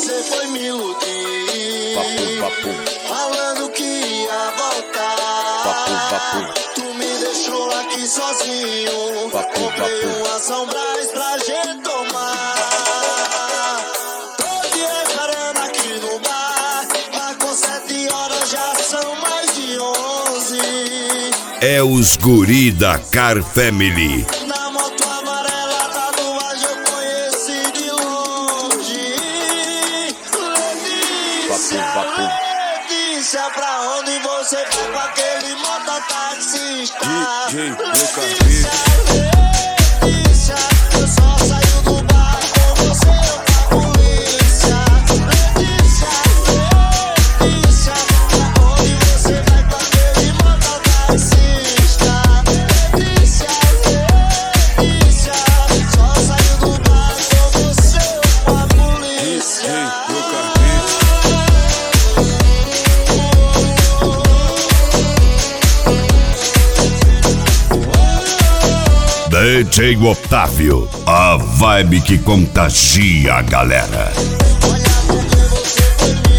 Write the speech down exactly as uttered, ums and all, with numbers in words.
você foi me iludir. Papo, papo. Falando que ia voltar. Papo, papo. Tu me deixou aqui sozinho. Papo, Comprei papo. uma São Brás pra gente tomar. Tô te esperando aqui no bar, mas com sete horas já são mais de onze. É os guri da Car Family. Na moto amarela, tatuagem eu conheci de longe. Letícia, Papo, papo. Letícia, pra onde você vai com aquele mototaxista? D J Lucas Letícia, Letícia, eu só saio do bar com você ou com a polícia. Letícia, Letícia, pra onde você vai com aquele mototaxista? Letícia, Letícia, só saio do bar com você ou com a polícia. D J Lucas D J Otávio, a vibe que contagia a galera. Olha porque você foi me